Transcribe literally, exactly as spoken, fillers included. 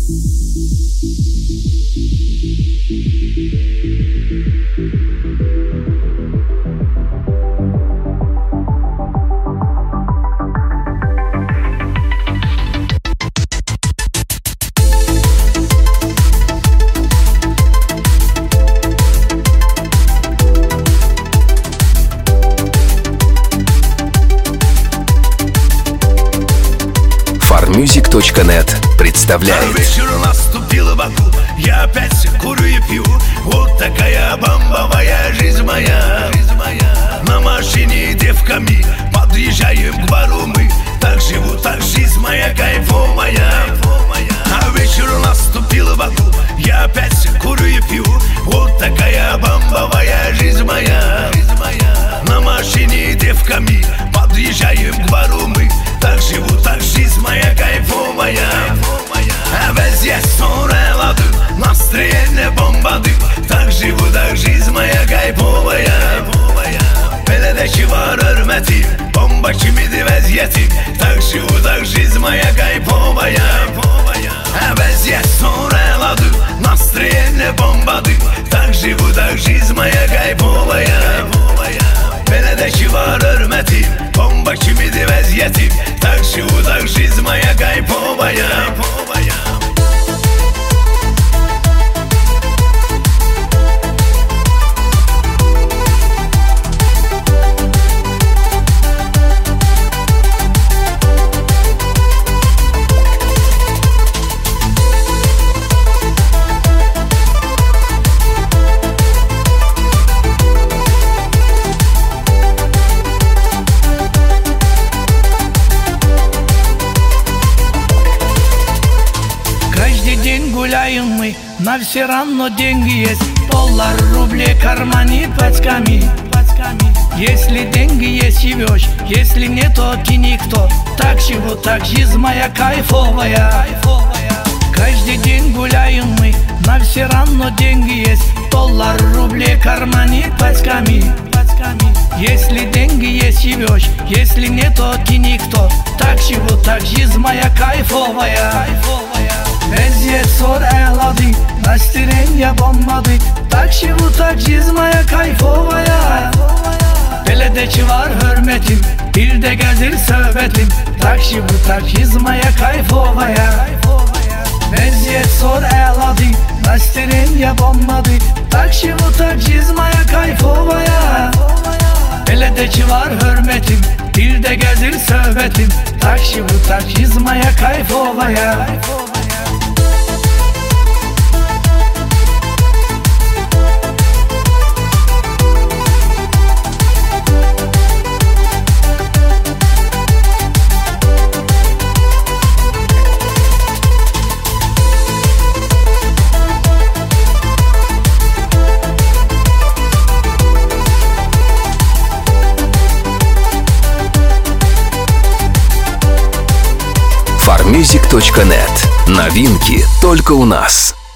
Farmusic точка нет представляет. А вечер наступил в аду, я опять курю и пью. Вот такая бомбовая жизнь моя. На машине девками подъезжаем к бару мы. Так живу, так жизнь моя кайфовая. А вечер наступил в аду, я опять курю и пью. Вот такая бомбовая жизнь моя. На машине девками подъезжаем к бару мы. Так живу, так жизнь моя кайфовая. А везде ссоры лады, настроение бомбады. Так живу, так жизнь моя kaybolaya. Beledeki var hürmetim, bomba kimidi vazgetim. Tak живу, так жизнь моя kaybolaya. А везде ссоры лады, настроение бомбады. Так живу, так жизнь моя kaybolaya. Beledeki var hürmetim, bomba kimidi vazgetim. Так живу, так жизнь моя kaybolaya. Гуляем мы, на все равно деньги есть. Доллар, рубли, кармане пачками. Если деньги есть, живешь. Если нет, то ты никто. Так живу, так жизнь моя кайфовая. Каждый день гуляем мы, на все равно деньги есть. Доллар, рубли, кармане пачками. Если деньги есть, живешь. Если нет, то ты никто. Так живу, так жизнь моя кайфовая. Eziyet zor eladı, настроение bombadı. Tak живу, tak жизнь моя kayfovaya. Beledeki var hürmetim, bir de gelir söhbetim. Tak живу, tak жизнь моя kayfovaya. Eziyet zor eladı, настроение bombadı. Tak живу, tak жизнь моя kayfovaya. Beledeki var hürmetim, bir de gelir söhbetim. Tak живу, tak жизнь моя kayfovaya. Farmusic точка нет. Новинки только у нас.